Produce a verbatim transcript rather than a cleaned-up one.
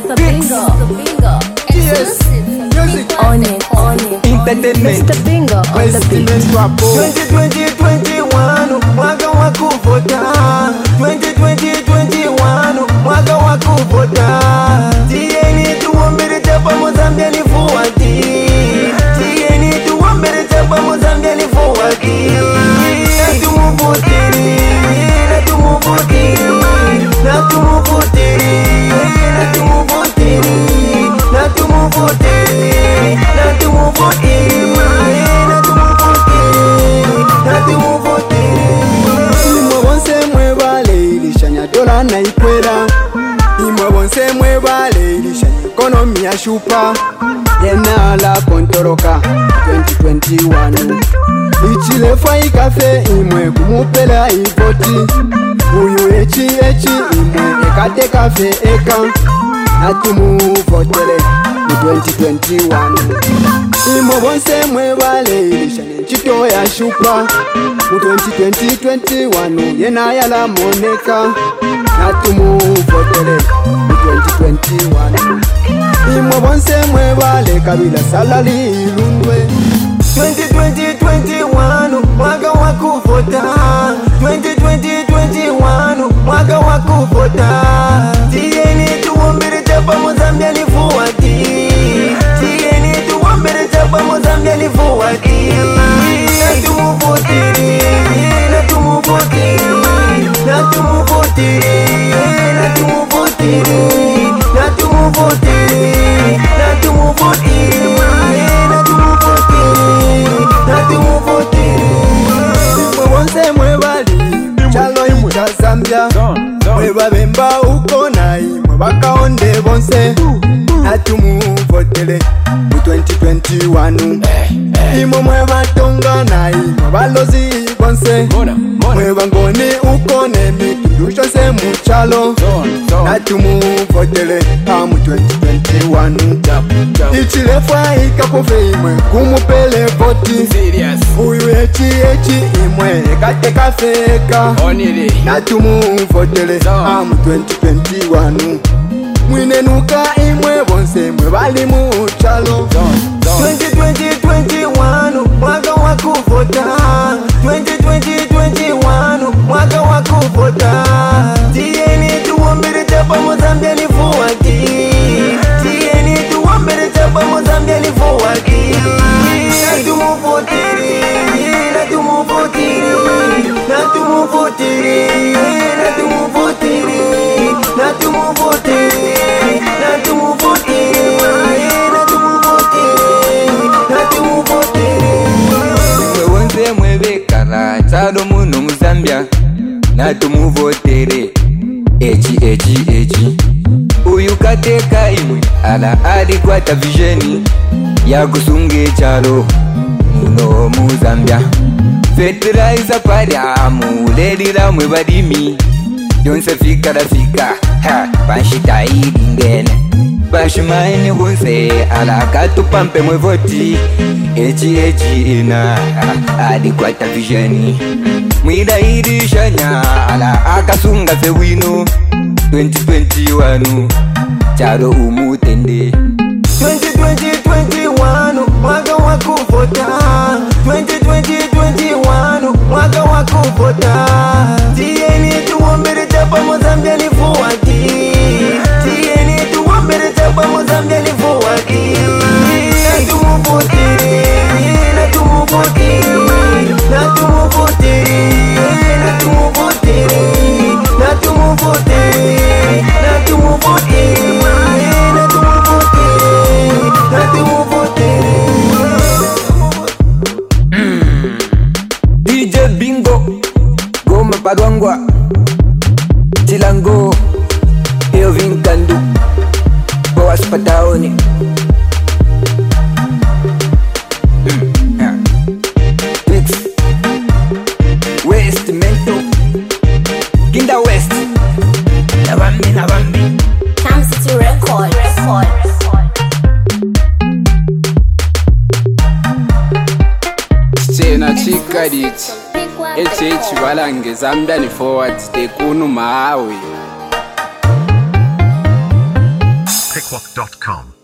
Mister Bingo, Mister Bingo, exclusive. Music on it, on it. Entertainment. Mister Bingo on the beat. twenty twenty twenty-one mwaka wa kuvota. twenty twenty twenty-one mwaka wa kuvota. Tieni tuombele chapa Mozambia ni fuati. Tieni tuombele chapa Mozambia ni fuati. Na tumuvotiri, na tumuvotiri, na tumuvotiri, na tumuvotiri, na tumuvotiri, na tumuvotiri, na tumuvotiri, na tumuvotiri. Imwe bonse mwebale ilishanya dola na ikwera. Imwe bonse mwebale ilishanya ekonomi ya shupa. Yena la kontoroka twenty twenty-one. Ichilefa ikafe imwe kumupela ivoti. Uyu echi echi imwe ekate kafe eka. Natumuvotele mu twenty twenty-one. Imwe bonse mwebale ilishanya chito ya shupa. Mu twenty twenty-one yena yala moneka. Natumuvotele mu twenty twenty-one. Imwe bonse mwebale kabila salali ilundwe. twenty twenty twenty-one mwaka wa kuvota. twenty twenty twenty-one mwaka wa kuvota. Tieni tuombele chapa Mozambia ni fuati. Tieni tuombele chapa Mozambia ni fuati. Na tumuvotiri, na tumuvotiri, na tumuvotiri, na tumuvotiri, na tumuvotiri, na tumuvotiri, na tumuvotiri, na tumuvotiri. Imwe bonse mwebali chalo imwe cha Zambia. Mweba bemba uko na imwe bakaonde bonse. Na tumuvotele mu twenty twenty-one. Imwe mweba tonga na imwe balozi bonse. Mweba ngoni uko nemi tushose mu chalo. Na tumuvotele mu twenty twenty-one. Ichilefa ikakufe imwe kumupele voti. Uyu echi echi imwe ekate kafeka. Na tumuvotele mu twenty twenty-one. Mwinenuka imwe bonse mwe bali mu chalo. twenty twenty twenty-one mwaka wa kuvota. twenty twenty twenty-one mwaka wa kuvota. Tieni tuombele chapa Mozambia ni fuati. Tieni tuombele chapa Mozambia ni fuati. Na tumuvotiri, na tumuvotiri, na tumuvotiri, na tumuvotiri, na tumuvotiri, na tumuvotiri, na tumuvotiri, na tumuvotiri. Imwe bonse mwebekala chalo muno mu Zambia. Na tumuvotiri echi echi echi. Uyu kateka imwe ala adi kwata visheni ya kusunge chalo muno mu Zambia. Fertilizer paria mu ledira mwe badimi. Yonse fika da fika ha bashita idingene. Bashimaini kunse ala katupampe mwe voti. Echi echi ina adi kwata visheni. Mwida irishanya ala akasunga fe wino. twenty twenty-one charo umutende. twenty twenty twenty-one mwaka wa kuvota. twenty twenty twenty-one mwaka wa kuvota. Tieni tuombele chapa Mozambia ni fuati. Tieni tuombele chapa Mozambia ni fuati. Na tumuvotiri, na tumuvotiri, na tumuvotiri, na tumuvotiri, na tumuvotiri, na tumuvotiri, na tumuvotiri, na tumuvotiri. D J Bingo Goma Padwangwa Tilango Elvin Kandu Boas Pataoni. West Mento Kinda West Nabambi Nabambi Time City Record, record. Chena chika diti Eche echi balange Zambia ni forward Tekunu maawe Quick dot com.